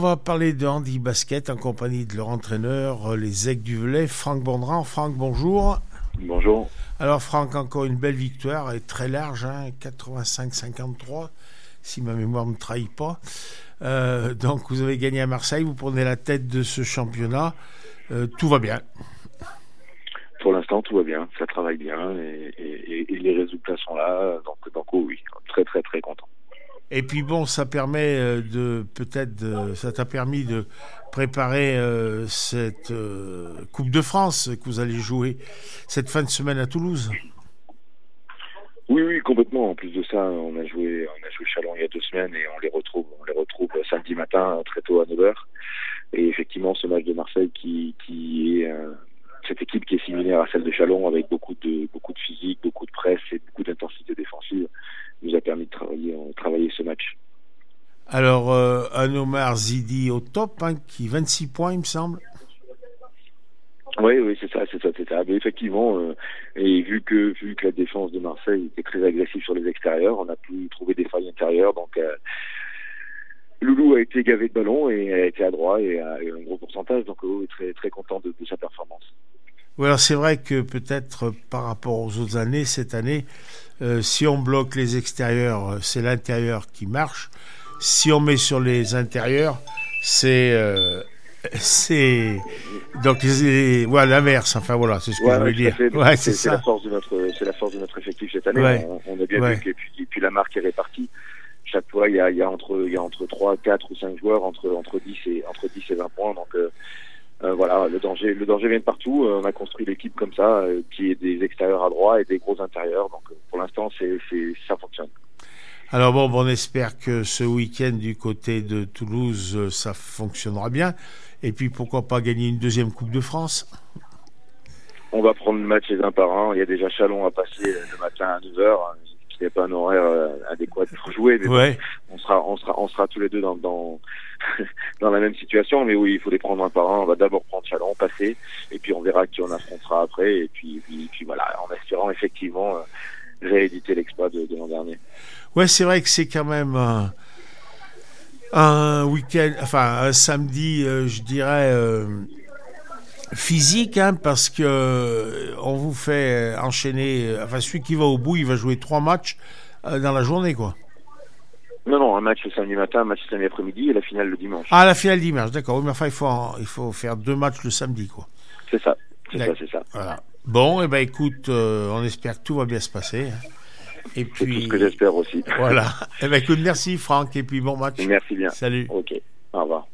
On va parler de handi basket en compagnie de leur entraîneur, les Aigles du Velay, Franck Bondran. Franck, bonjour. Bonjour. Alors Franck, encore une belle victoire, et très large, 85-53, si ma mémoire ne me trahit pas. Donc vous avez gagné à Marseille, vous prenez la tête de ce championnat, tout va bien. Pour l'instant, tout va bien, ça travaille bien et les résultats sont là, donc oui, très très très content. Et puis bon, ça permet ça t'a permis de préparer cette Coupe de France que vous allez jouer cette fin de semaine à Toulouse. Oui, complètement. En plus de ça, on a joué Chalon il y a 2 semaines et on les retrouve samedi matin très tôt à 9h. Et effectivement, ce match de Marseille qui est cette équipe qui est similaire à celle de Chalon avec beaucoup de physique, beaucoup de presse et beaucoup d'intensité défensive nous a permis de travailler ce match. Alors, un Omar Zidi au top, qui 26 points, il me semble. Oui, c'est ça. Mais effectivement, et vu que la défense de Marseille était très agressive sur les extérieurs, on a pu trouver des failles intérieures. Donc, Loulou a été gavé de ballon et a été adroit et a eu un gros pourcentage. Donc, très très content de sa performance. Oui, alors c'est vrai que peut-être par rapport aux autres années, cette année, si on bloque les extérieurs, c'est l'intérieur qui marche. Si on met sur les intérieurs, c'est donc voilà, l'inverse. Enfin voilà, c'est ce que je voulais dire. C'est la force de notre effectif cette année. Ouais. On a bien vu que puis la marque est répartie. Chaque fois, il y a entre 3, 4 ou 5 joueurs entre 10 et 20 points. Donc voilà, le danger vient de partout. On a construit l'équipe comme ça, qui est des extérieurs à droit et des gros intérieurs. Donc pour l'instant, ça fonctionne. Alors bon, on espère que ce week-end du côté de Toulouse, ça fonctionnera bien. Et puis pourquoi pas gagner une deuxième Coupe de France? On va prendre le match les uns par un. Il y a déjà Chalon à passer le matin à 9h, qui n'est pas un horaire adéquat pour jouer. Mais ouais. Bon, on sera tous les deux dans la même situation. Mais oui, il faut les prendre un par un. On va d'abord prendre Chalon, passer, et puis on verra qui on affrontera après. Et puis voilà, en espérant effectivement rééditer l'exploit de l'an dernier. Ouais, c'est vrai que c'est quand même un week-end, enfin un samedi, je dirais physique, parce que on vous fait enchaîner. Enfin, celui qui va au bout, il va jouer 3 matchs dans la journée, quoi. Non, un match le samedi matin, un match le samedi après-midi et la finale le dimanche. Ah, la finale dimanche, d'accord. Oui, mais enfin, il faut faire 2 matchs le samedi, quoi. C'est ça. Voilà. Bon, et ben écoute, on espère que tout va bien se passer. Et puis, c'est tout ce que j'espère aussi. Voilà. Eh ben écoute, merci Franck, et puis bon match. Merci bien. Salut. Ok. Au revoir.